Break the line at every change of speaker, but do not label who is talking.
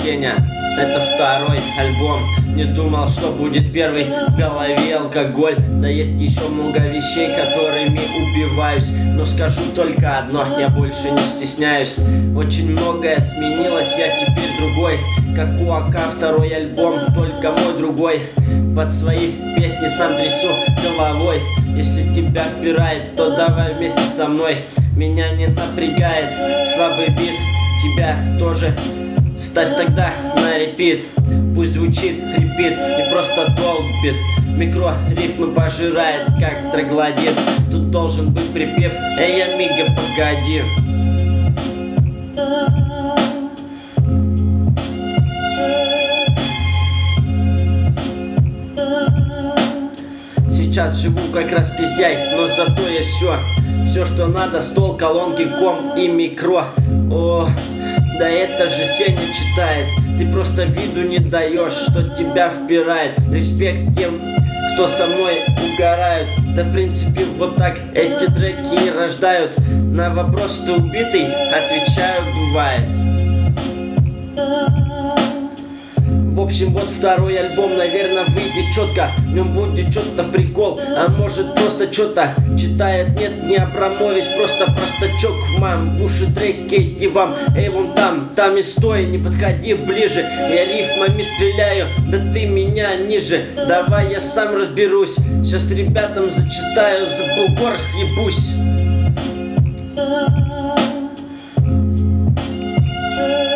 Сеня, это второй альбом. Не думал, что будет первый. В голове алкоголь, да есть еще много вещей, которыми убиваюсь. Но скажу только одно, я больше не стесняюсь. Очень многое сменилось, я теперь другой. Как у АК второй альбом, только мой другой. Под свои песни сам трясу головой. Если тебя впирает, то давай вместе со мной. Меня не напрягает слабый бит, тебя тоже. Ставь тогда на репит. Пусть звучит, хрипит и просто долбит. Микро рифмы пожирает, как троглодит. Тут должен быть припев: эй, амиго, погоди. Сейчас живу как распиздяй, но зато я все, что надо: стол, колонки, ком и микро. О, да это же Сеня читает. Ты просто виду не даешь, что тебя впирает. Респект тем, кто со мной угорают. Да в принципе вот так эти треки и рождают. На вопрос: ты убитый? Отвечаю: бывает. В общем, вот второй альбом, наверное, выйдет четко. В нем будет что-то в прикол, а может просто что-то читает. Нет, не Абрамович, просто простачок. Мам, в уши треки эти вам. Эй, вон там и стой, не подходи ближе. Я рифмами стреляю, да ты меня ниже. Давай я сам разберусь, сейчас ребятам зачитаю, за бугор съебусь.